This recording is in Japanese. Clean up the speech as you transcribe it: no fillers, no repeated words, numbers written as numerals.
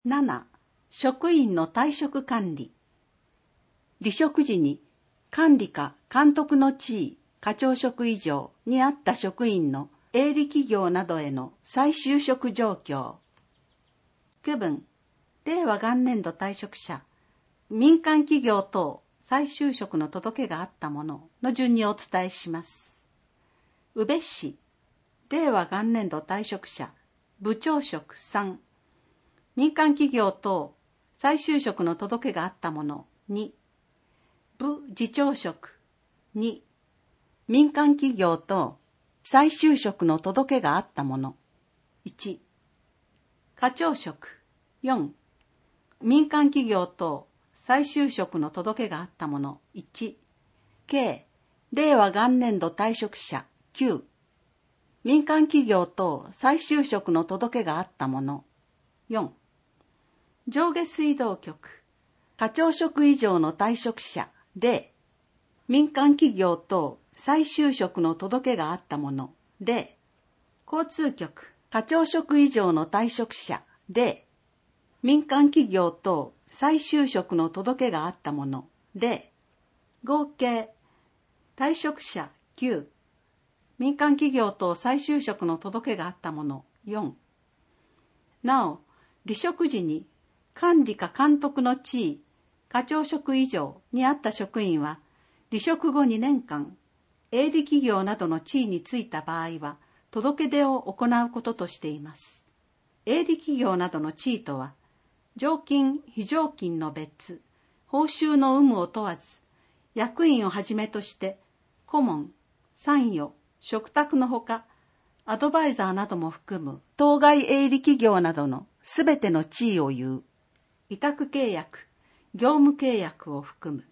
7. 職員の退職管理。離職時に管理か監督の地位、課長職以上にあった職員の営利企業などへの再就職状況。区分、令和元年度退職者、民間企業等再就職の届けがあったものの順にお伝えします。宇部市、令和元年度退職者、部長職3、民間企業等再就職の届けがあったもの2、部次長職2、民間企業等再就職の届けがあったもの1、課長職4、民間企業等再就職の届けがあったもの1、計令和元年度退職者9、民間企業等再就職の届けがあったもの4、上下水道局、課長職以上の退職者0、民間企業等再就職の届けがあったもの0、交通局、課長職以上の退職者0、民間企業等再就職の届けがあったもの0、合計、退職者9、民間企業等再就職の届けがあったもの4。なお、離職時に管理か監督の地位、課長職以上にあった職員は、離職後2年間、営利企業などの地位についた場合は、届け出を行うこととしています。営利企業などの地位とは、常勤・非常勤の別、報酬の有無を問わず、役員をはじめとして、顧問、参与、嘱託のほか、アドバイザーなども含む当該営利企業などのすべての地位を言う。委託契約、業務契約を含む。